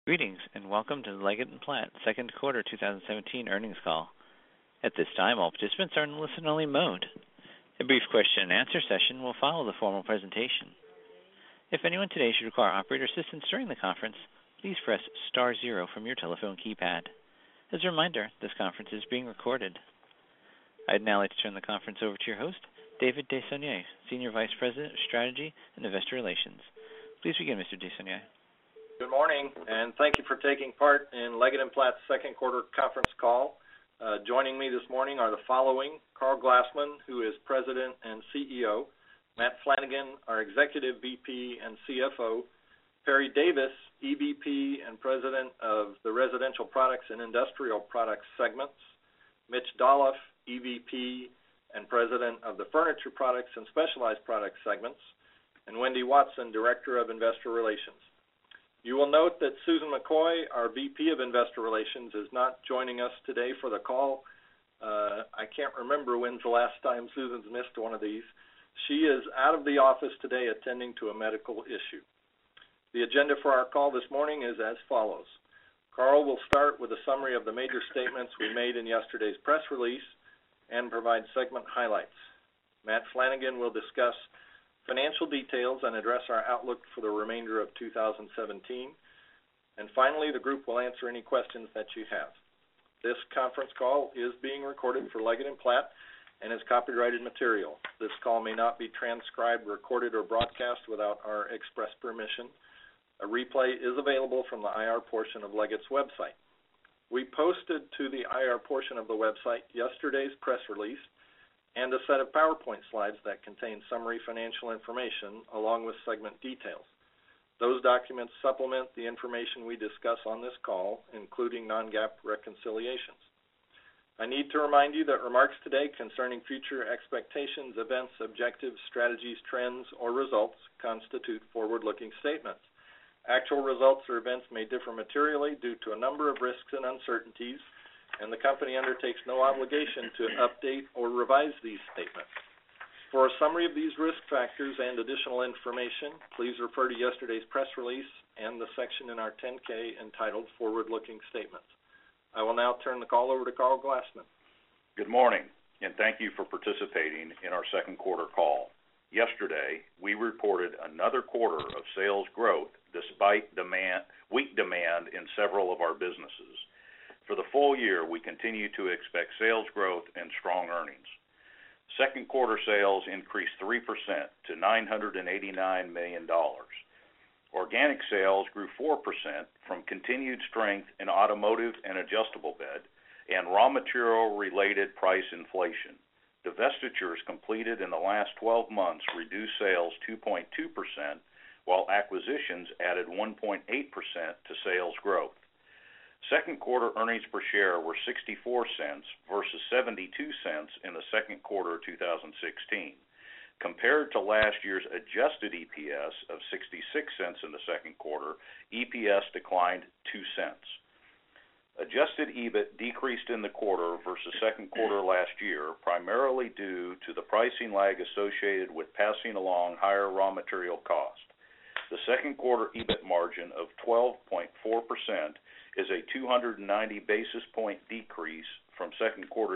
Greetings, and welcome to the Leggett & Platt second quarter 2017 earnings call. At this time, all participants are in listen-only mode. A brief question-and-answer session will follow the formal presentation. If anyone today should require operator assistance during the conference, please press star zero from your telephone keypad. As a reminder, this conference is being recorded. I'd now like to turn the conference over to your host, David Desaulniers, Senior Vice President of Strategy and Investor Relations. Please begin, Mr. Desaulniers. Good morning, and thank you for taking part in Leggett & Platt's second quarter conference call. Joining me this morning are the following: Karl Glassman, who is President and CEO, Matt Flanagan, our Executive VP and CFO, Perry Davis, EVP and President of the Residential Products and Industrial Products segments, Mitch Dolloff, EVP and President of the Furniture Products and Specialized Products segments, and Wendy Watson, Director of Investor Relations. You will note that Susan McCoy, our VP of Investor Relations, is not joining us today for the call. I can't remember when's the last time Susan's missed one of these. She is out of the office today attending to a medical issue. The agenda for our call this morning is as follows. Karl will start with a summary of the major statements we made in yesterday's press release and provide segment highlights. Matt Flanagan will discuss financial details and address our outlook for the remainder of 2017. And finally, the group will answer any questions that you have. This conference call is being recorded for Leggett & Platt and is copyrighted material. This call may not be transcribed, recorded, or broadcast without our express permission. A replay is available from the IR portion of Leggett's website. We posted to the IR portion of the website yesterday's press release and a set of PowerPoint slides that contain summary financial information along with segment details. Those documents supplement the information we discuss on this call, including non-GAAP reconciliations. I need to remind you that remarks today concerning future expectations, events, objectives, strategies, trends, or results constitute forward-looking statements. Actual results or events may differ materially due to a number of risks and uncertainties, and the company undertakes no obligation to update or revise these statements. For a summary of these risk factors and additional information, please refer to yesterday's press release and the section in our 10-K entitled Forward-Looking Statements. I will now turn the call over to Karl Glassman. Good morning, and thank you for participating in our second quarter call. Yesterday, we reported another quarter of sales growth despite weak demand in several of our businesses. For the full year, we continue to expect sales growth and strong earnings. Second quarter sales increased 3% to $989 million. Organic sales grew 4% from continued strength in automotive and adjustable bed and raw material-related price inflation. Divestitures completed in the last 12 months reduced sales 2.2%, while acquisitions added 1.8% to sales growth. Second quarter earnings per share were 64 cents versus 72 cents in the second quarter of 2016. Compared to last year's adjusted EPS of 66 cents in the second quarter, EPS declined 2 cents. Adjusted EBIT decreased in the quarter versus second quarter last year, primarily due to the pricing lag associated with passing along higher raw material cost. The second quarter EBIT margin of 12.4% is a 290 basis point decrease from second quarter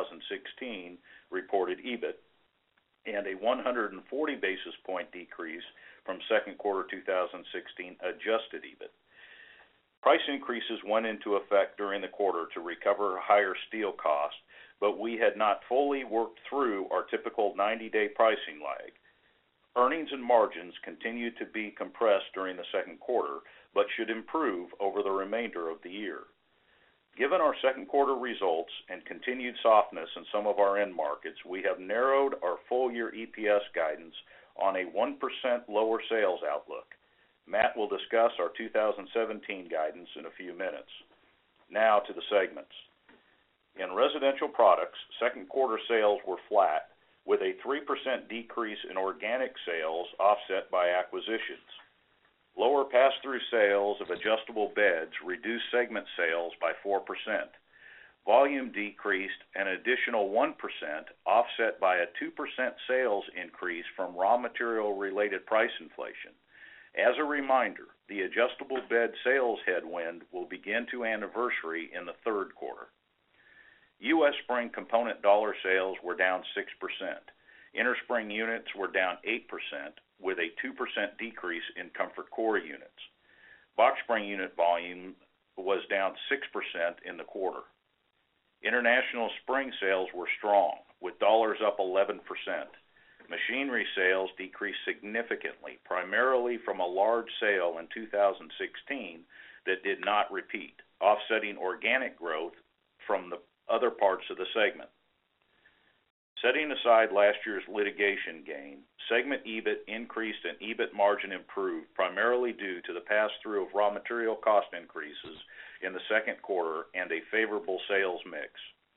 2016 reported EBIT and a 140 basis point decrease from second quarter 2016 adjusted EBIT. Price increases went into effect during the quarter to recover higher steel costs, but we had not fully worked through our typical 90-day pricing lag. Earnings and margins continued to be compressed during the second quarter, but should improve over the remainder of the year. Given our second quarter results and continued softness in some of our end markets, we have narrowed our full-year EPS guidance on a 1% lower sales outlook. Matt will discuss our 2017 guidance in a few minutes. Now to the segments. In Residential Products, second quarter sales were flat, with a 3% decrease in organic sales offset by acquisitions. Lower pass-through sales of adjustable beds reduced segment sales by 4%. Volume decreased an additional 1%, offset by a 2% sales increase from raw material-related price inflation. As a reminder, the adjustable bed sales headwind will begin to anniversary in the third quarter. U.S. spring component dollar sales were down 6%. Innerspring units were down 8%, with a 2% decrease in Comfort Core units. Box spring unit volume was down 6% in the quarter. International spring sales were strong, with dollars up 11%. Machinery sales decreased significantly, primarily from a large sale in 2016 that did not repeat, offsetting organic growth from the other parts of the segment. Setting aside last year's litigation gain, segment EBIT increased and EBIT margin improved primarily due to the pass-through of raw material cost increases in the second quarter and a favorable sales mix.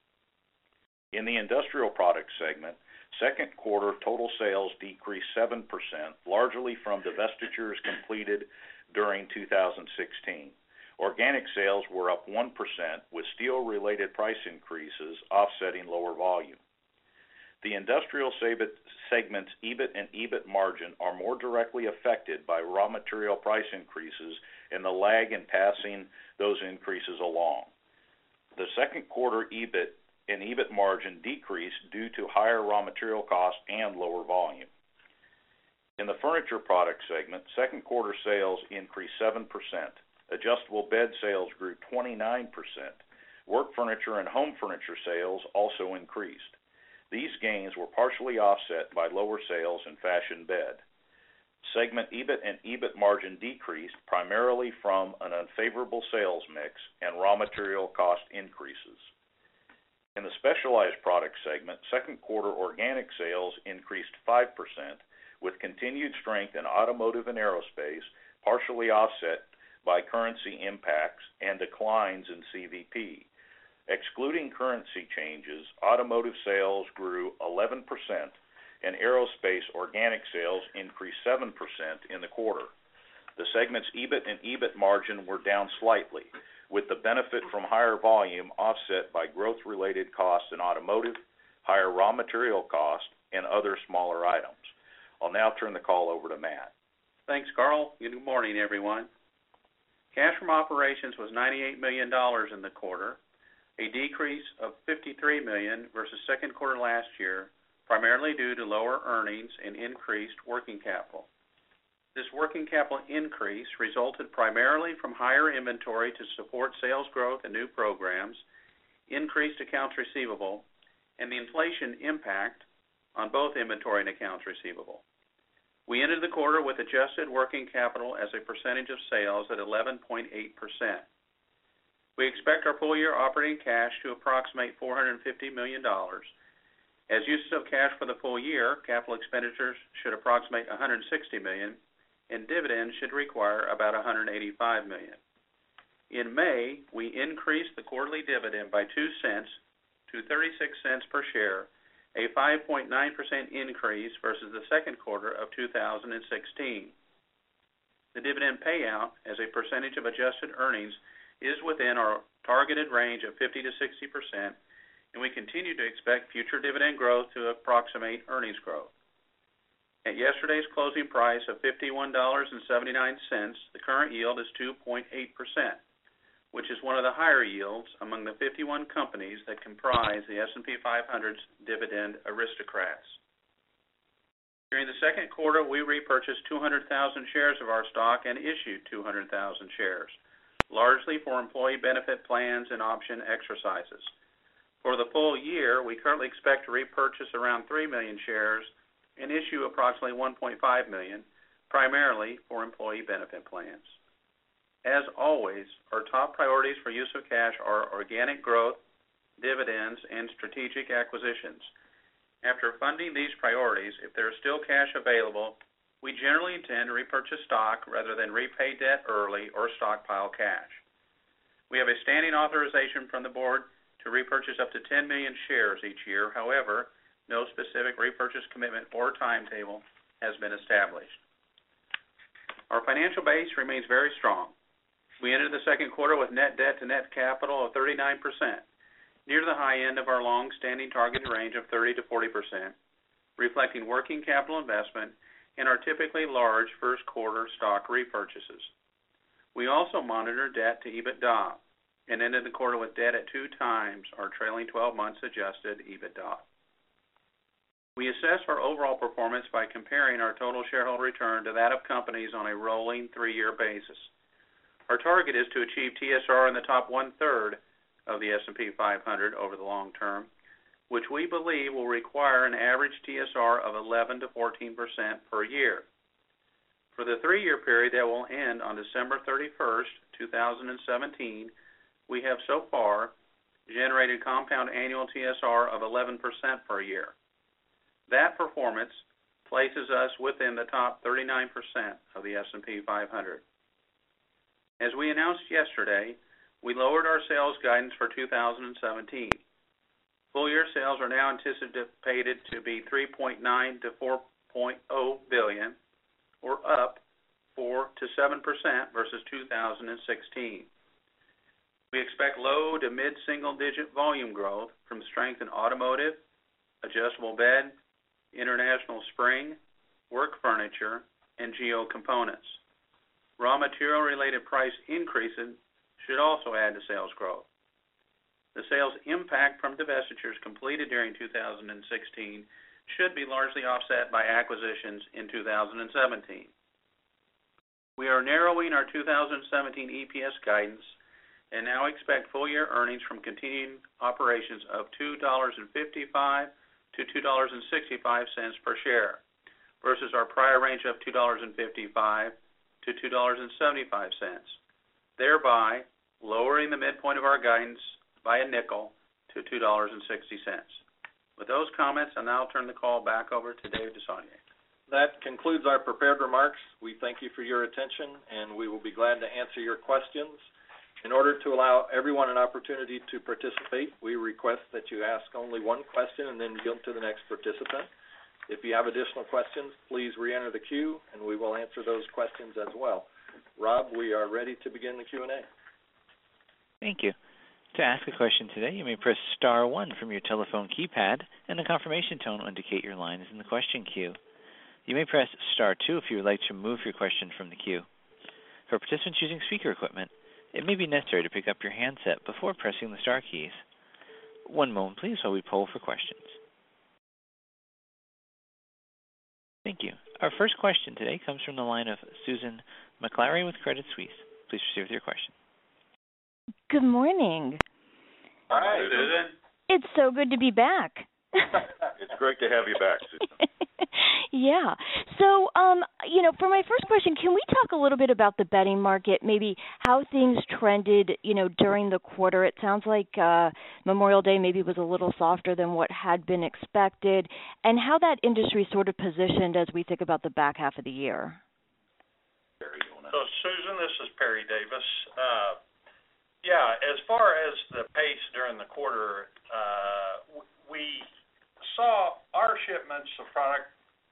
In the industrial products segment, second quarter total sales decreased 7%, largely from divestitures completed during 2016. Organic sales were up 1%, with steel-related price increases offsetting lower volume. The industrial segment's EBIT and EBIT margin are more directly affected by raw material price increases and the lag in passing those increases along. The second quarter EBIT and EBIT margin decreased due to higher raw material costs and lower volume. In the furniture products segment, second quarter sales increased 7%. Adjustable bed sales grew 29%. Work furniture and home furniture sales also increased. These gains were partially offset by lower sales in fashion bed. Segment EBIT and EBIT margin decreased primarily from an unfavorable sales mix and raw material cost increases. In the specialized products segment, second quarter organic sales increased 5%, with continued strength in automotive and aerospace, partially offset by currency impacts and declines in CVP. Excluding currency changes, automotive sales grew 11% and aerospace organic sales increased 7% in the quarter. The segment's EBIT and EBIT margin were down slightly, with the benefit from higher volume offset by growth-related costs in automotive, higher raw material costs, and other smaller items. I'll now turn the call over to Matt. Thanks, Carl. Good morning, everyone. Cash from operations was $98 million in the quarter, a decrease of $53 million versus second quarter last year, primarily due to lower earnings and increased working capital. This working capital increase resulted primarily from higher inventory to support sales growth and new programs, increased accounts receivable, and the inflation impact on both inventory and accounts receivable. We ended the quarter with adjusted working capital as a percentage of sales at 11.8%. We expect our full-year operating cash to approximate $450 million. As uses of cash for the full year, capital expenditures should approximate $160 million, and dividends should require about $185 million. In May, we increased the quarterly dividend by 2 cents to 36 cents per share, a 5.9% increase versus the second quarter of 2016. The dividend payout as a percentage of adjusted earnings is within our targeted range of 50 to 60%, and we continue to expect future dividend growth to approximate earnings growth. At yesterday's closing price of $51.79, the current yield is 2.8%, which is one of the higher yields among the 51 companies that comprise the S&P 500's Dividend Aristocrats. During the second quarter, we repurchased 200,000 shares of our stock and issued 200,000 shares, largely for employee benefit plans and option exercises. For the full year, we currently expect to repurchase around 3 million shares and issue approximately 1.5 million, primarily for employee benefit plans. As always, our top priorities for use of cash are organic growth, dividends, and strategic acquisitions. After funding these priorities, if there is still cash available, we generally intend to repurchase stock rather than repay debt early or stockpile cash. We have a standing authorization from the board to repurchase up to 10 million shares each year. However, no specific repurchase commitment or timetable has been established. Our financial base remains very strong. We entered the second quarter with net debt to net capital of 39%, near the high end of our long-standing targeted range of 30 to 40%, reflecting working capital investment and our typically large first quarter stock repurchases. We also monitor debt to EBITDA and ended the quarter with debt at 2 times our trailing 12 months adjusted EBITDA. We assess our overall performance by comparing our total shareholder return to that of companies on a rolling 3-year basis. Our target is to achieve TSR in the top one-third of the S&P 500 over the long term, which we believe will require an average TSR of 11 to 14% per year. For the 3-year period that will end on December 31st, 2017, we have so far generated compound annual TSR of 11% per year. That performance places us within the top 39% of the S&P 500. As we announced yesterday, we lowered our sales guidance for 2017. Full-year sales are now anticipated to be $3.9 to $4.0 billion, or up 4 to 7% versus 2016. We expect low to mid-single-digit volume growth from strength in automotive, adjustable bed, international spring, work furniture, and geo components. Raw material-related price increases should also add to sales growth. The sales impact from divestitures completed during 2016 should be largely offset by acquisitions in 2017. We are narrowing our 2017 EPS guidance and now expect full-year earnings from continuing operations of $2.55 to $2.65 per share versus our prior range of $2.55 to $2.75, thereby lowering the midpoint of our guidance by a nickel to $2.60. With those comments, I'll now turn the call back over to Dave Desaulniers. That concludes our prepared remarks. We thank you for your attention, and we will be glad to answer your questions. In order to allow everyone an opportunity to participate, we request that you ask only one question and then yield to the next participant. If you have additional questions, please re-enter the queue, and we will answer those questions as well. Rob, we are ready to begin the Q&A. Thank you. To ask a question today, you may press star 1 from your telephone keypad, and a confirmation tone will indicate your line is in the question queue. You may press star 2 if you would like to remove your question from the queue. For participants using speaker equipment, it may be necessary to pick up your handset before pressing the star keys. One moment, please, while we poll for questions. Thank you. Our first question today comes from the line of Susan Maklari with Credit Suisse. Please proceed with your question. Good morning. Hi, Susan. It's so good to be back. It's great to have you back, Susan. Yeah. So, for my first question, can we talk a little bit about the bedding market, maybe how things trended, during the quarter? It sounds like Memorial Day maybe was a little softer than what had been expected, and how that industry sort of positioned as we think about the back half of the year. So, Susan, this is Perry Davis. As far as the pace during the quarter, we saw our shipments of product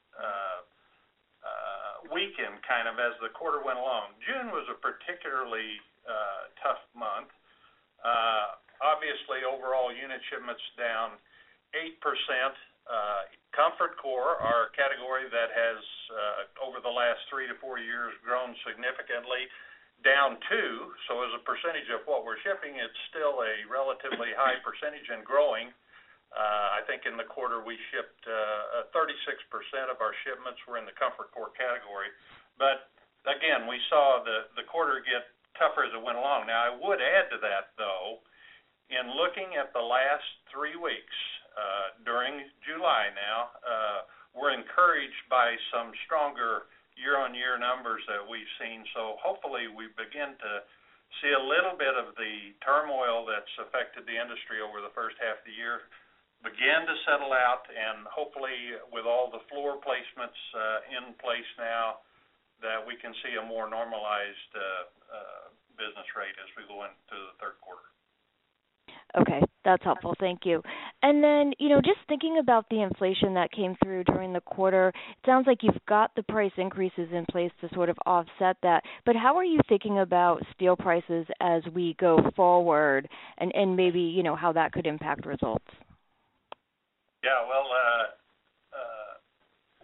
weaken kind of as the quarter went along. June was a particularly tough month. Obviously, overall unit shipments down 8%. Comfort Core, our category that has over the last 3 to 4 years grown significantly, down 2. So as a percentage of what we're shipping, it's still a relatively high percentage and growing. I think in the quarter we shipped 36% of our shipments were in the Comfort Core category. But again, we saw the quarter get tougher as it went along. Now, I would add to that, though, in looking at the last 3 weeks during July now, we're encouraged by some stronger year-on-year numbers that we've seen. So hopefully we begin to see a little bit of the turmoil that's affected the industry over the first half of the year begin to settle out, and hopefully with all the floor placements in place now, that we can see a more normalized business rate as we go into the third quarter. Okay, that's helpful. Thank you. And then, just thinking about the inflation that came through during the quarter, it sounds like you've got the price increases in place to sort of offset that. But how are you thinking about steel prices as we go forward, and maybe, how that could impact results? Yeah, well, wish we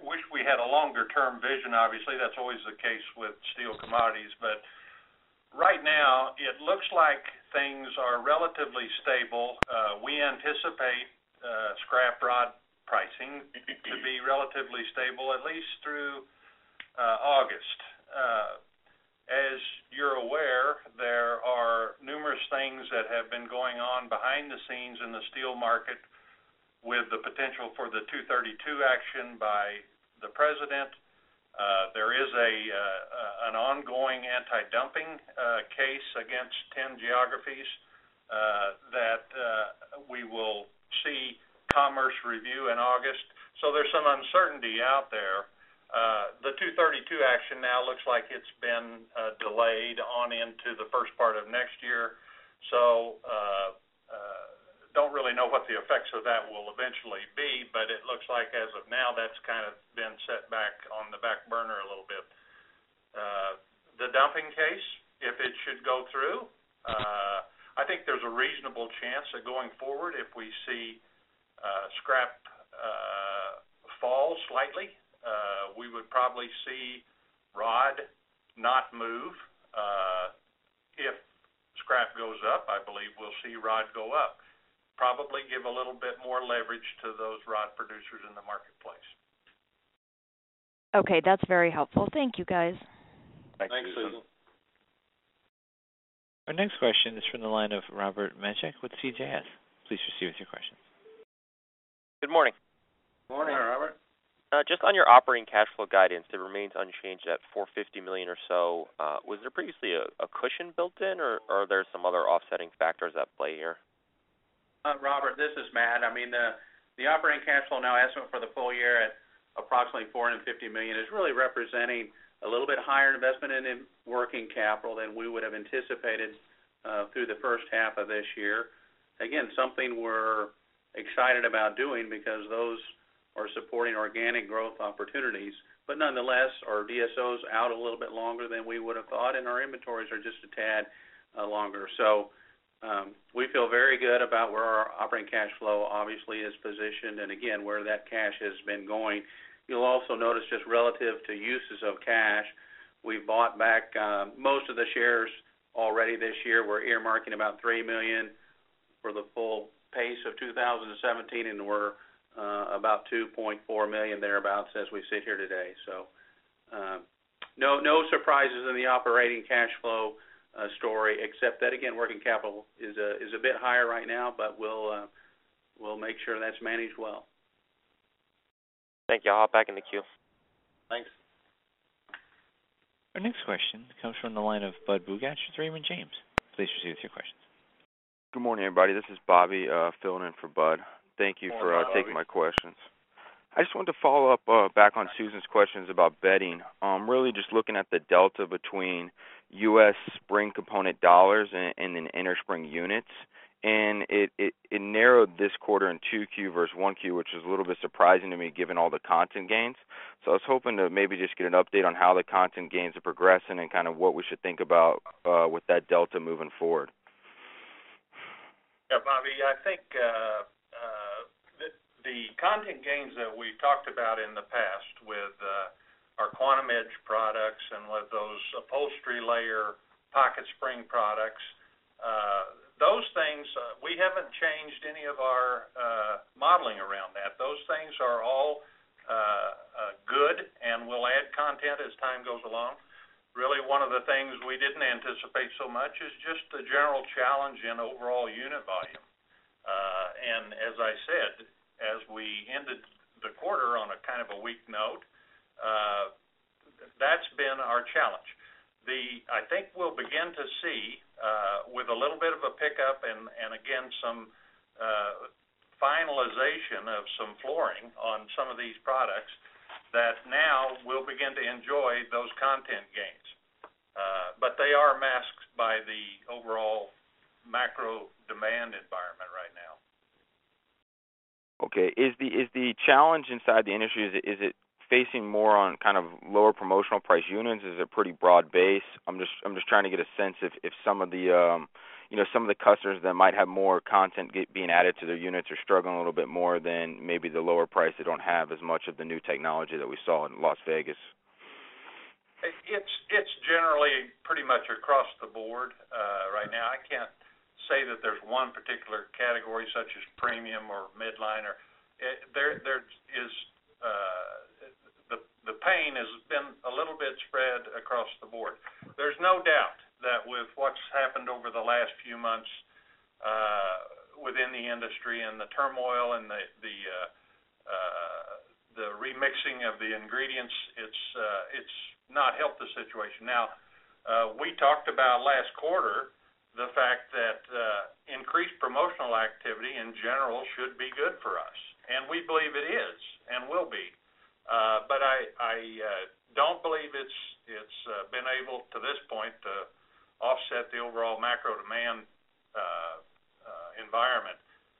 we had a longer-term vision, obviously. That's always the case with steel commodities. But right now, it looks like things are relatively stable. We anticipate scrap rod pricing to be relatively stable, at least through August. As you're aware, there are numerous things that have been going on behind the scenes in the steel market with the potential for the 232 action by the president. There is an ongoing anti-dumping case against 10 geographies that we will see Commerce review in August. So there's some uncertainty out there. The 232 action now looks like it's been delayed on into the first part of next year. So don't really know what the effects of that will eventually be, but it looks like as of now that's kind of been set back on the back burner a little bit. The dumping case, if it should go through, I think there's a reasonable chance that going forward, if we see scrap fall slightly, we would probably see rod not move. If scrap goes up, I believe we'll see rod go up. Probably give a little bit more leverage to those rod producers in the marketplace. Okay, that's very helpful. Thank you, guys. Thanks, Susan. Our next question is from the line of Robert Mechek with CJS. Please proceed with your question. Good morning. Morning, Robert. Just on your operating cash flow guidance, it remains unchanged at $450 million or so. Was there previously a cushion built in, or are there some other offsetting factors at play here? Robert, this is Matt. I mean, the operating cash flow now estimate for the full year at approximately $450 million is really representing a little bit higher investment in working capital than we would have anticipated through the first half of this year. Again, something we're excited about doing because those are supporting organic growth opportunities. But nonetheless, our DSO's out a little bit longer than we would have thought, and our inventories are just a tad longer. So we feel very good about where our operating cash flow obviously is positioned, and again, where that cash has been going. You'll also notice just relative to uses of cash, we've bought back most of the shares already this year. We're earmarking about $3 million for the full pace of 2017, and we're about $2.4 million thereabouts as we sit here today. So no surprises in the operating cash flow story, except that again, working capital is a bit higher right now, but we'll make sure that's managed well. Thank you. I'll hop back in the queue. Thanks. Our next question comes from the line of Bud Bugatch with Raymond James. Please proceed with your questions. Good morning, everybody. This is Bobby filling in for Bud. Thank you for taking my questions. I just wanted to follow up back on Susan's questions about bedding. Really just looking at the delta between U.S. spring component dollars and then innerspring units. And it narrowed this quarter in 2Q versus 1Q, which is a little bit surprising to me given all the content gains. So I was hoping to maybe just get an update on how the content gains are progressing and kind of what we should think about with that delta moving forward. Yeah, Bobby, I think the content gains that we talked about in the past with our Quantum Edge products and with those upholstery layer pocket spring products, those things, we haven't changed any of our modeling around that. Those things are all good and will add content as time goes along. Really, one of the things we didn't anticipate so much is just the general challenge in overall unit volume. And as I said, as we ended the quarter on a kind of a weak note, that's been our challenge. I think we'll begin to see, with a little bit of a pickup and again some finalization of some flooring on some of these products, that now we'll begin to enjoy those content gains. But they are masked by the overall macro demand environment right now. Okay. Is the challenge inside the industry, is it facing more on kind of lower promotional price units? Is it pretty broad base? I'm just trying to get a sense if some of the some of the customers that might have more content being added to their units are struggling a little bit more than maybe the lower price that don't have as much of the new technology that we saw in Las Vegas? It's generally pretty much across the board right now. I can't say that there's one particular category such as premium or midline, or there is the pain has been a little bit spread across the board. There's no doubt that with what's happened over the last few months within the industry and the turmoil and the remixing of the ingredients, it's not helped the situation. Now, we talked about last quarter the fact that increased promotional activity in general should be good for us, and we believe it is and will be. But I don't believe it's been able to this point to offset the overall macro demand environment.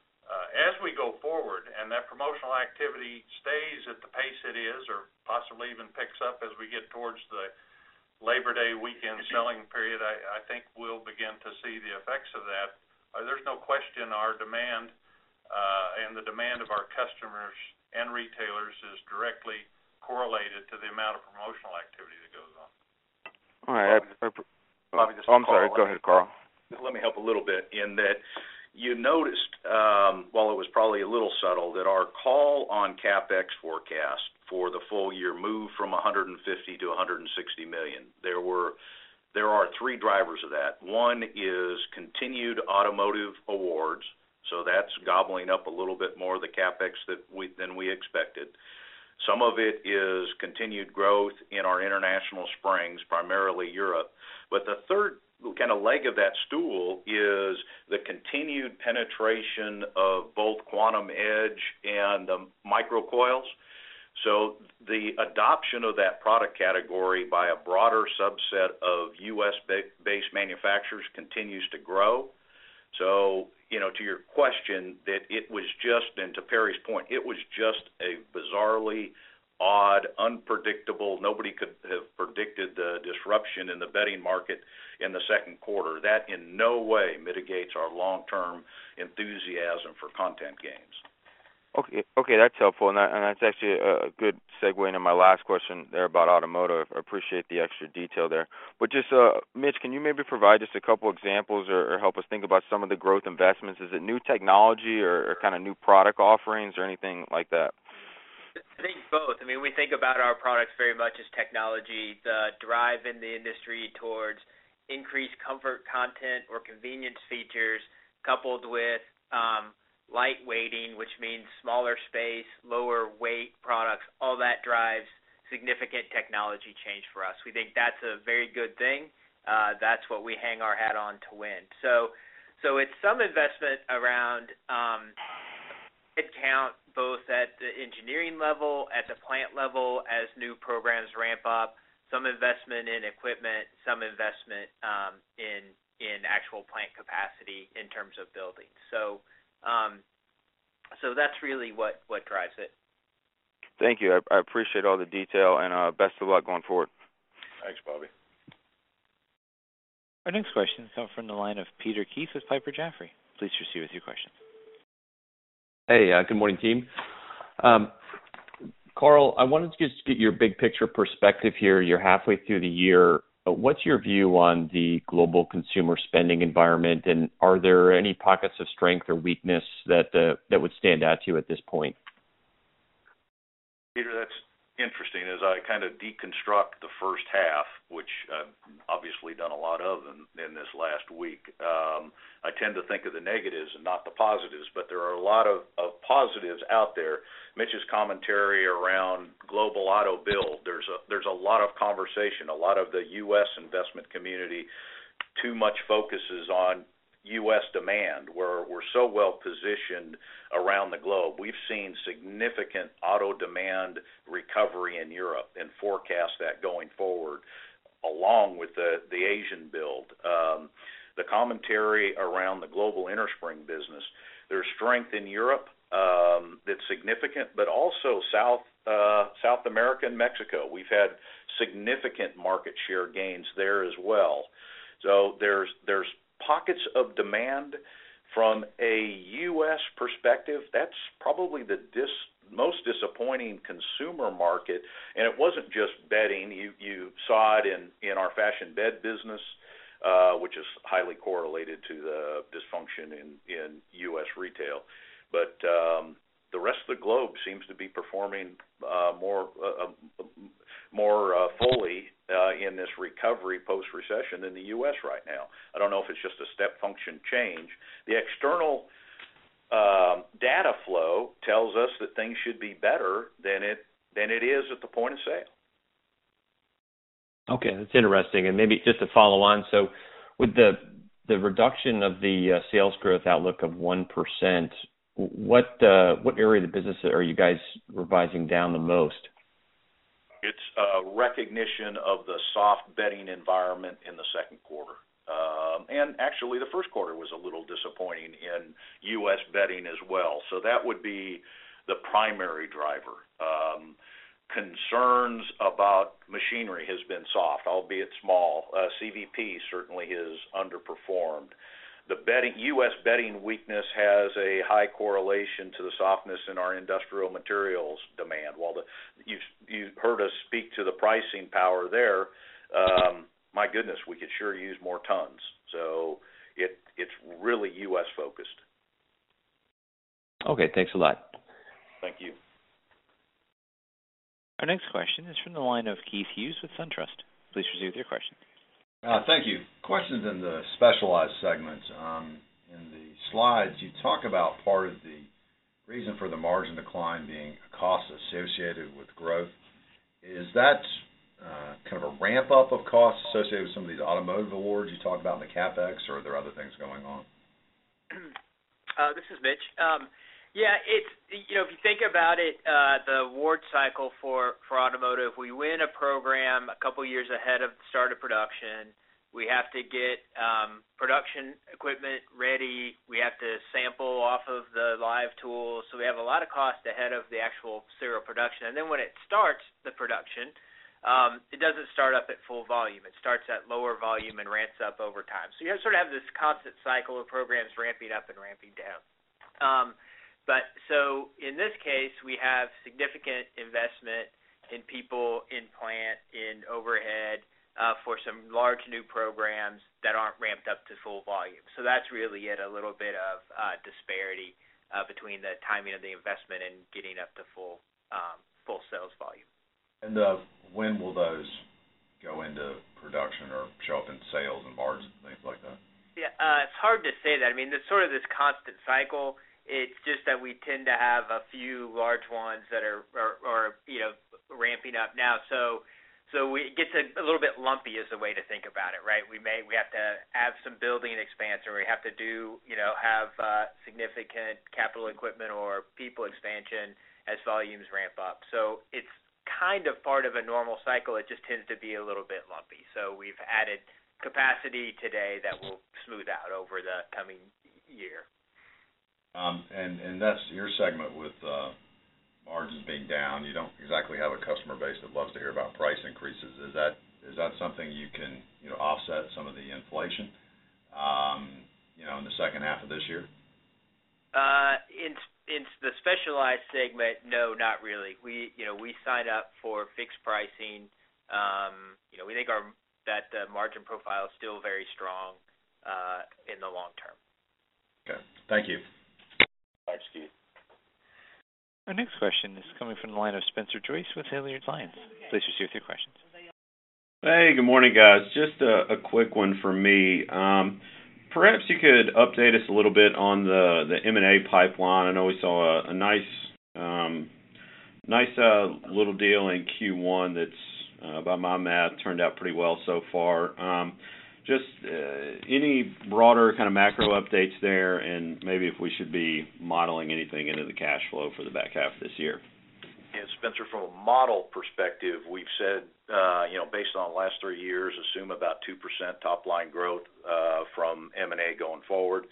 As we go forward and that promotional activity stays at the pace it is, or possibly even picks up as we get towards the Labor Day weekend selling period, I think we'll begin to see the effects of that. There's no question our demand and the demand of our customers and retailers is directly correlated to the amount of promotional activity that goes on. All right. Bobby, I'm sorry. Go ahead, Carl. Let me help a little bit in that you noticed, while it was probably a little subtle, that our call on CapEx forecast for the full year moved from 150 to 160 million. There are three drivers of that. One is continued automotive awards, so that's gobbling up a little bit more of the CapEx than we expected. Some of it is continued growth in our international springs, primarily Europe. But the third kind of leg of that stool is the continued penetration of both Quantum Edge and the microcoils. So the adoption of that product category by a broader subset of U.S.-based manufacturers continues to grow. So, to your question, that it was just, and to Perry's point, it was just a bizarrely odd, unpredictable, nobody could have predicted the disruption in the bedding market in the second quarter. That in no way mitigates our long-term enthusiasm for content gains. Okay, that's helpful, and that's actually a good segue into my last question there about automotive. I appreciate the extra detail there. But just, Mitch, can you maybe provide just a couple examples or help us think about some of the growth investments? Is it new technology or kind of new product offerings or anything like that? I think both. I mean, we think about our products very much as technology. The drive in the industry towards increased comfort content or convenience features coupled with light weighting, which means smaller space, lower weight products, all that drives significant technology change for us. We think that's a very good thing. That's what we hang our hat on to win. So it's some investment around headcount, both at the engineering level, at the plant level, as new programs ramp up, some investment in equipment, some investment in actual plant capacity in terms of buildings. So that's really what drives it. Thank you. I appreciate all the detail, and best of luck going forward. Thanks, Bobby. Our next question comes from the line of Peter Keith with Piper Jaffray. Please proceed with your questions. Hey, good morning, team. Carl, I wanted to just get your big picture perspective here. You're halfway through the year. What's your view on the global consumer spending environment, and are there any pockets of strength or weakness that would stand out to you at this point? Peter, that's interesting. As I kind of deconstruct the first half, which I've obviously done a lot of in this last week, I tend to think of the negatives and not the positives, but there are a lot of positives out there. Mitch's commentary around global auto build, there's a lot of conversation. A lot of the U.S. investment community too much focuses on U.S. demand, where we're so well positioned around the globe. We've seen significant auto demand recovery in Europe and forecast that going forward, along with the Asian build. The commentary around the global innerspring business, there's strength in Europe that's significant, but also South America and Mexico. We've had significant market share gains there as well. So there's pockets of demand. From a U.S. perspective, that's probably the most disappointing consumer market, and it wasn't just bedding. You saw it in our fashion bed business, which is highly correlated to the dysfunction in U.S. retail. But the rest of the globe seems to be performing more fully in this recovery post-recession than the U.S. right now. I don't know if it's just a step function change. The external data flow tells us that things should be better than it is at the point of sale. Okay, that's interesting. And maybe just to follow on, so with the reduction of the sales growth outlook of 1%, what area of the business are you guys revising down the most? It's a recognition of the soft bedding environment in the second quarter. And actually, the first quarter was a little disappointing in U.S. bedding as well. So that would be the primary driver. Concerns about machinery has been soft, albeit small. CVP certainly has underperformed. The U.S. bedding weakness has a high correlation to the softness in our industrial materials demand. While you heard us speak to the pricing power there, my goodness, we could sure use more tons. So it's really U.S. focused. Okay, thanks a lot. Thank you. Our next question is from the line of Keith Hughes with SunTrust. Please proceed with your question. Thank you. Questions in the specialized segment. In the slides, you talk about part of the reason for the margin decline being a cost associated with growth. Is that kind of a ramp-up of costs associated with some of these automotive awards you talked about in the CapEx, or are there other things going on? This is Mitch. Yeah, it's, if you think about it, the award cycle for automotive, we win a program a couple years ahead of the start of production. We have to get production equipment ready. We have to sample off of the live tools. So we have a lot of cost ahead of the actual serial production. And then when it starts the production, it doesn't start up at full volume. It starts at lower volume and ramps up over time. So you sort of have this constant cycle of programs ramping up and ramping down. But so in this case, we have significant investment in people, in plant, in overhead for some large new programs that aren't ramped up to full volume. So that's really it, a little bit of disparity between the timing of the investment and getting up to full sales volume. And when will those go into production or show up in sales and margins and things like that? Yeah, it's hard to say that. I mean, there's sort of this constant cycle. It's just that we tend to have a few large ones that are ramping up now. So it gets a little bit lumpy is the way to think about it, right? We have to have some building expansion, or we have to have significant capital equipment or people expansion as volumes ramp up. So it's kind of part of a normal cycle. It just tends to be a little bit lumpy. So we've added capacity today that will smooth out over the coming year. And that's your segment with margins being down. You don't exactly have a customer base that loves to hear about price increases. Is that something you can offset some of the inflation in the second half of this year? In the specialized segment, no, not really. We sign up for fixed pricing. We think that the margin profile is still very strong in the long term. Okay, thank you. Thanks, Keith. Our next question is coming from the line of Spencer Joyce with Hilliard Lyons. Please proceed with your questions. Hey, good morning, guys. Just a quick one for me. Perhaps you could update us a little bit on the M&A pipeline. I know we saw a nice little deal in Q1 that's, by my math, turned out pretty well so far. Just any broader kind of macro updates there, and maybe if we should be modeling anything into the cash flow for the back half of this year. Yeah, Spencer, from a model perspective, we've said, based on the last 3 years, assume about 2% top-line growth from M&A going forward.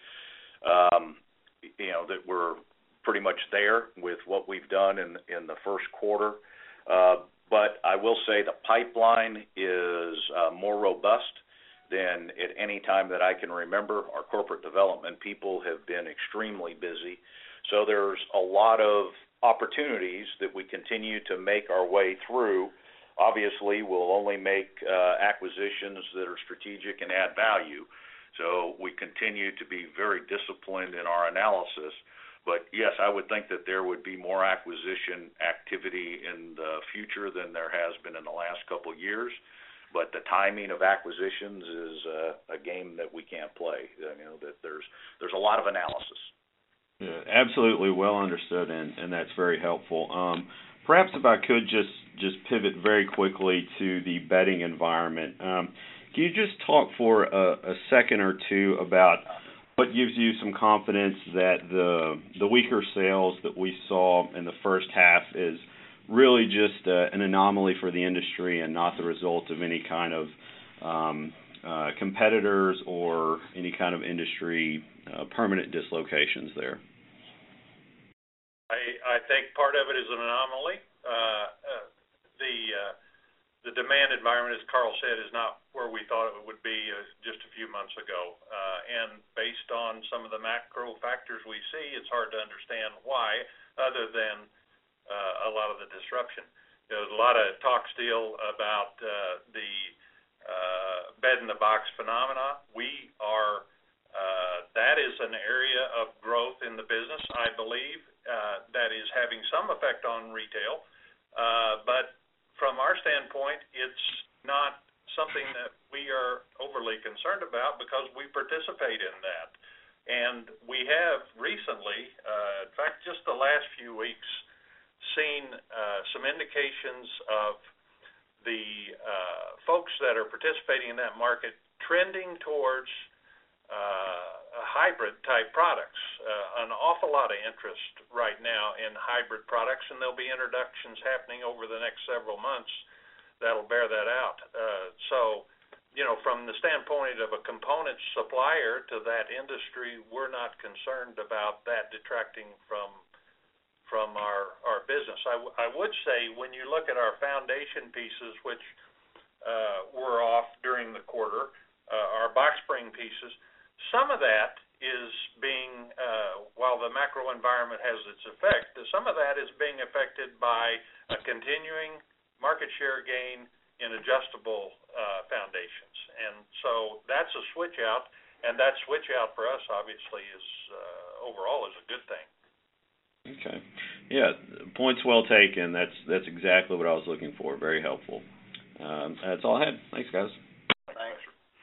That we're pretty much there with what we've done in the first quarter. But I will say the pipeline is more robust than at any time that I can remember. Our corporate development people have been extremely busy. So there's a lot of opportunities that we continue to make our way through. Obviously, we'll only make acquisitions that are strategic and add value. So we continue to be very disciplined in our analysis. But yes, I would think that there would be more acquisition activity in the future than there has been in the last couple of years. But the timing of acquisitions is a game that we can't play. That there's a lot of analysis. Yeah, absolutely, well understood, and that's very helpful. Perhaps if I could just pivot very quickly to the betting environment. Can you just talk for a second or two about what gives you some confidence that the weaker sales that we saw in the first half is really just an anomaly for the industry and not the result of any kind of competitors or any kind of industry permanent dislocations there? I think part of it is an anomaly. The demand environment, as Carl said, is not where we thought it would be just a few months ago. And based on some of the macro factors we see, it's hard to understand why, other than a lot of the disruption. There's a lot of talk still about the bed-in-the-box phenomena. That is an area of growth in the business, I believe, that is having some effect on retail. But from our standpoint, it's not something that we are overly concerned about because we participate in that. And we have recently, in fact, just the last few weeks, seen some indications of the folks that are participating in that market trending towards hybrid-type products. An awful lot of interest right now in hybrid products, and there'll be introductions happening over the next several months that'll bear that out. So, from the standpoint of a component supplier to that industry, we're not concerned about that detracting from our business. I would say when you look at our foundation pieces, which were off during the quarter, our box spring pieces, some of that is being, while the macro environment has its effect, some of that is being affected by a continuing market share gain in adjustable foundations. And so that's a switch out, and that switch out for us obviously is overall is a good thing. Okay. Yeah, point's well taken. That's exactly what I was looking for. Very helpful. That's all I had. Thanks, guys. Thanks.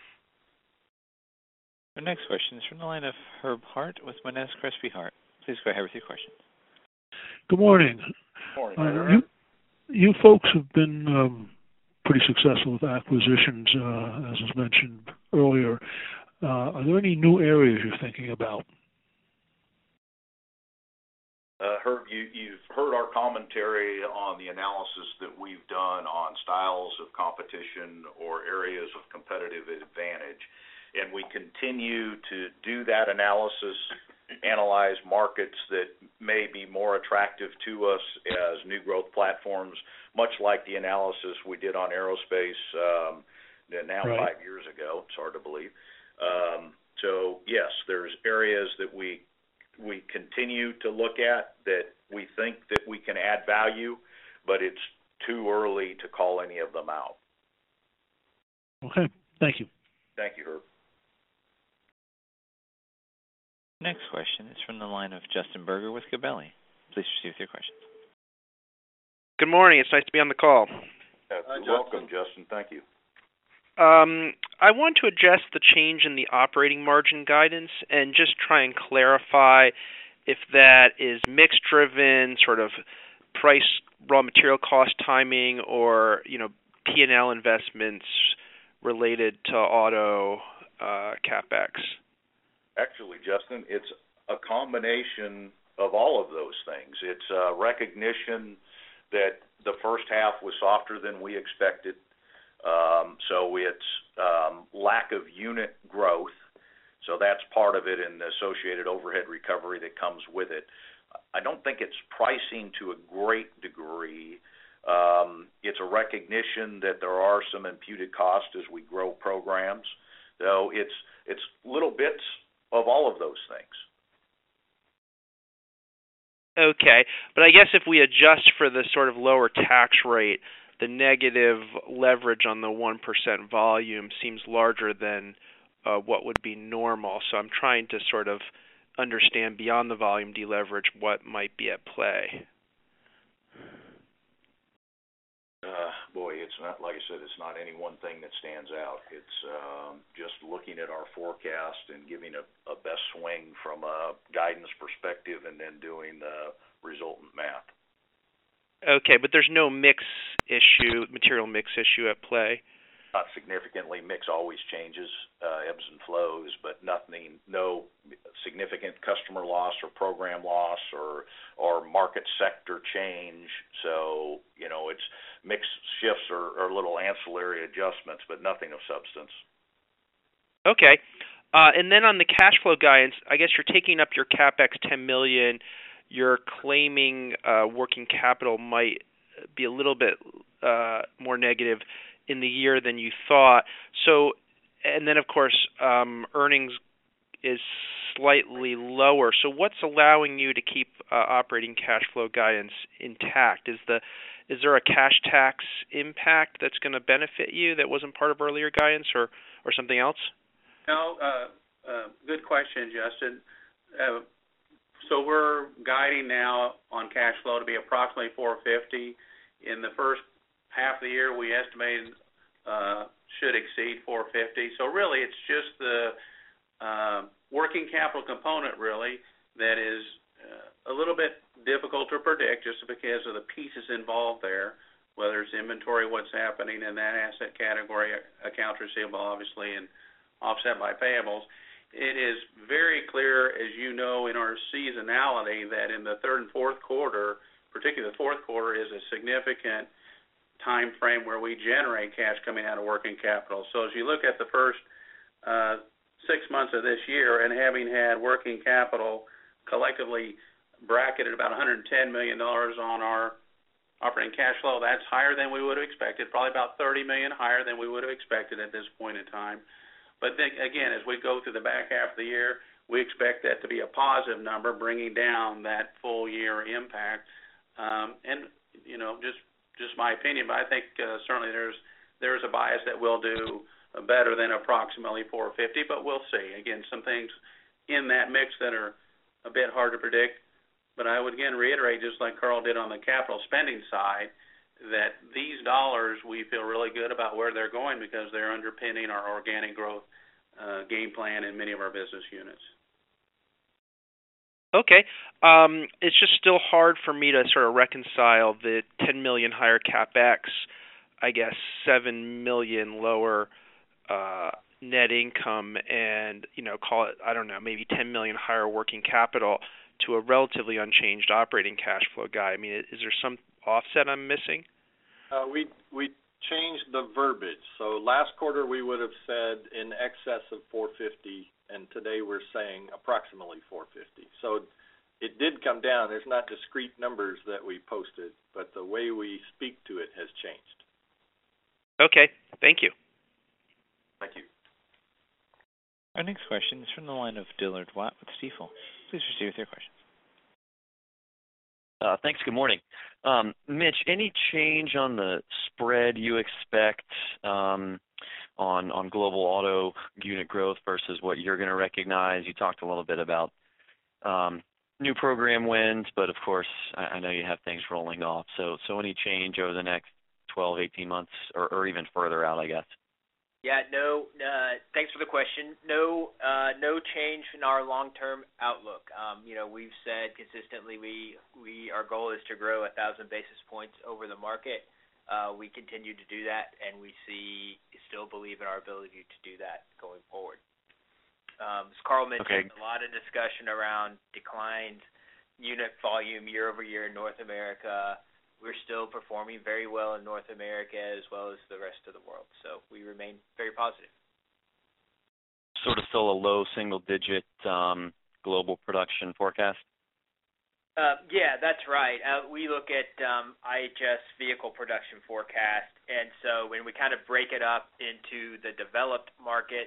Our next question is from the line of Herb Hart with Monness, Crespi, Hart. Please go ahead with your question. Good morning. Good morning. You folks have been pretty successful with acquisitions, as was mentioned earlier. Are there any new areas you're thinking about? Herb, you've heard our commentary on the analysis that we've done on styles of competition or areas of competitive advantage. And we continue to do that analysis, analyze markets that may be more attractive to us as new growth platforms, much like the analysis we did on aerospace now right. 5 years ago. It's hard to believe. So, yes, there's areas that we continue to look at that we think that we can add value, but it's too early to call any of them out. Okay. Thank you. Thank you, Herb. Next question is from the line of Justin Berger with Gabelli. Please proceed with your questions. Good morning. It's nice to be on the call. Welcome, Justin. Thank you. I want to address the change in the operating margin guidance and just try and clarify if that is mix-driven, sort of price, raw material cost timing, or P&L investments related to auto CapEx. Actually, Justin, it's a combination of all of those things. It's a recognition that the first half was softer than we expected. So it's lack of unit growth. So that's part of it, and the associated overhead recovery that comes with it. I don't think it's pricing to a great degree. It's a recognition that there are some imputed costs as we grow programs. So it's little bits of all of those things. Okay, but I guess if we adjust for the sort of lower tax rate, the negative leverage on the 1% volume seems larger than what would be normal. So I'm trying to sort of understand beyond the volume deleverage what might be at play. Boy, it's not, like I said, it's not any one thing that stands out. It's just looking at our forecast and giving a best swing from a guidance perspective and then doing the resultant math. Okay, but there's no mix issue, material mix issue at play? Not significantly. Mix always changes, ebbs and flows, but no significant customer loss or program loss or market sector change. So, it's mix shifts or little ancillary adjustments, but nothing of substance. Okay. And then on the cash flow guidance, I guess you're taking up your CapEx $10 million. You're claiming working capital might be a little bit more negative in the year than you thought. So, and then of course, earnings is slightly lower. So what's allowing you to keep operating cash flow guidance intact? Is there a cash tax impact that's going to benefit you that wasn't part of earlier guidance or something else? No, good question, Justin. So we're guiding now on cash flow to be approximately $450. In the first half of the year, we estimated should exceed $450. So really, it's just the working capital component really that is a little bit difficult to predict just because of the pieces involved there, whether it's inventory, what's happening in that asset category, accounts receivable, obviously, and offset by payables. It is very clear, as you know, in our seasonality that in the third and fourth quarter, particularly the fourth quarter, is a significant time frame where we generate cash coming out of working capital. So as you look at the first 6 months of this year and having had working capital collectively bracketed about $110 million on our operating cash flow, that's higher than we would have expected, probably about $30 million higher than we would have expected at this point in time. But then, again, as we go through the back half of the year, we expect that to be a positive number, bringing down that full year impact. And just my opinion, but I think certainly there's a bias that we'll do better than approximately $450, but we'll see. Again, some things in that mix that are a bit hard to predict. But I would again reiterate, just like Carl did on the capital spending side, that these dollars we feel really good about where they're going because they're underpinning our organic growth game plan in many of our business units. Okay. It's just still hard for me to sort of reconcile the $10 million higher CapEx, I guess $7 million lower net income, and call it, I don't know, maybe $10 million higher working capital to a relatively unchanged operating cash flow guide. I mean, is there some offset I'm missing? We changed the verbiage. So last quarter we would have said in excess of $450, and today we're saying approximately $450. So it did come down. There's not discrete numbers that we posted, but the way we speak to it has changed. Okay. Thank you. Thank you. Our next question is from the line of Dillard Watt with Stifel. Please proceed with your questions. Thanks. Good morning. Mitch, any change on the spread you expect on global auto unit growth versus what you're going to recognize? You talked a little bit about new program wins, but of course, I know you have things rolling off. So any change over the next 12, 18 months or even further out, I guess? Yeah, no. Thanks for the question. No change in our long-term outlook. We've said consistently our goal is to grow 1,000 basis points over the market. We continue to do that, and we still believe in our ability to do that going forward. As Carl mentioned, A lot of discussion around declines, unit volume year over year in North America. We're still performing very well in North America as well as the rest of the world. So we remain very positive. Sort of still a low single-digit global production forecast? Yeah, that's right. We look at IHS vehicle production forecast, and so when we kind of break it up into the developed markets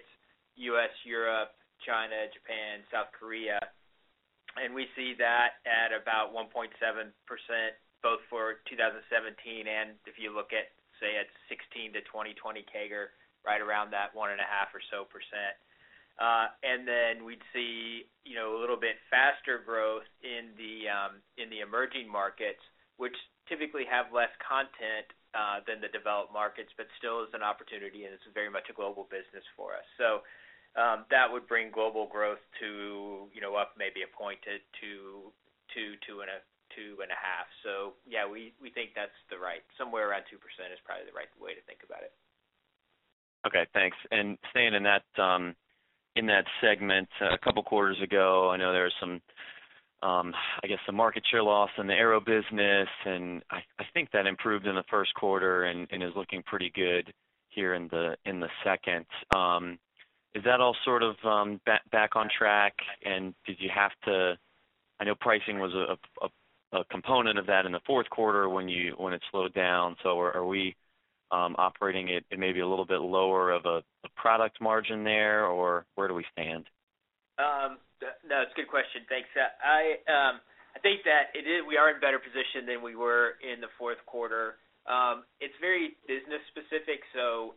U.S., Europe, China, Japan, South Korea, and we see that at about 1.7%, both for 2017 and if you look at, say, at 16 to 2020 CAGR, right around that 1.5% or so. And then we'd see, a little bit faster growth in the emerging markets, which typically have less content than the developed markets, but still is an opportunity, and it's very much a global business for us. So that would bring global growth to, up maybe a point to 2.5. So yeah, we think that's somewhere around 2% is probably the right way to think about it. Okay, thanks. And staying in that segment, a couple quarters ago, I know there was some, some market share loss in the aero business, and I think that improved in the first quarter and is looking pretty good here in the second. Is that all sort of back on track? And did you have to? I know pricing was a component of that in the fourth quarter when it slowed down. So are we operating it maybe a little bit lower of a product margin there, or where do we stand? No, it's a good question. Thanks. I think that it is. We are in better position than we were in the fourth quarter. It's very business specific. So,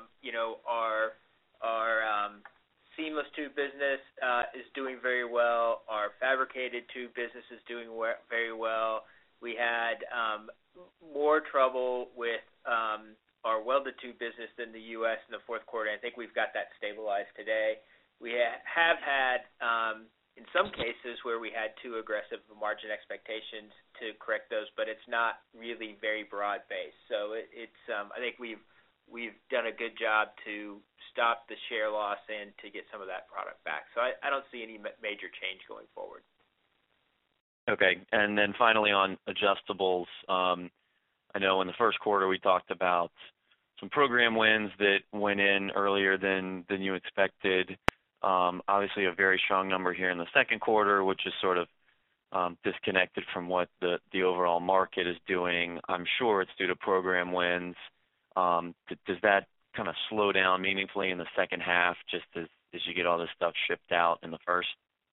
our seamless tube business is doing very well. Our fabricated tube business is doing very well. We had more trouble with our welded tube business than the U.S. in the fourth quarter. I think we've got that stabilized today. We have had, in some cases, where we had too aggressive margin expectations to correct those, but it's not really very broad-based. So it's I think we've done a good job to stop the share loss and to get some of that product back. So I don't see any major change going forward. Okay, and then finally on adjustables, I know in the first quarter we talked about some program wins that went in earlier than you expected. Obviously a very strong number here in the second quarter, which is sort of disconnected from what the overall market is doing. I'm sure it's due to program wins. Does that kind of slow down meaningfully in the second half just as you get all this stuff shipped out in the first?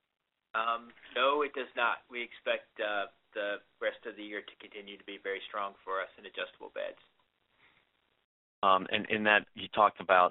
No, it does not. We expect the rest of the year to continue to be very strong for us in adjustable beds. And in that you talked about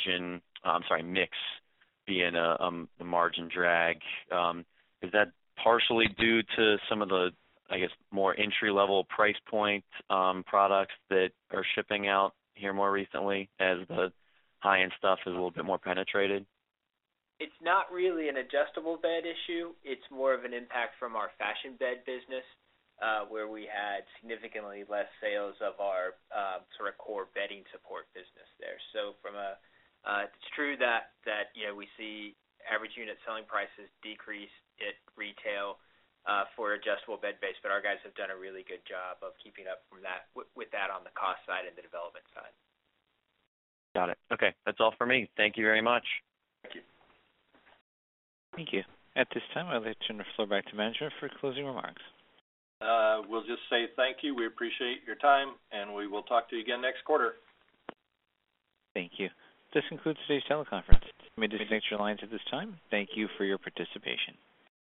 mix being a margin drag. Is that partially due to some of the, more entry-level price point products that are shipping out here more recently as the high-end stuff is a little bit more penetrated? It's not really an adjustable bed issue. It's more of an impact from our fashion bed business, where we had significantly less sales of our sort of core bedding support business there. So it's true that we see average unit selling prices decrease at retail for adjustable bed base, but our guys have done a really good job of keeping up with that on the cost side and the development side. Got it. Okay, that's all for me. Thank you very much. Thank you. Thank you. At this time, I'd like to turn the floor back to management for closing remarks. We'll just say thank you. We appreciate your time, and we will talk to you again next quarter. Thank you. This concludes today's teleconference. You may disconnect your lines at this time. Thank you for your participation.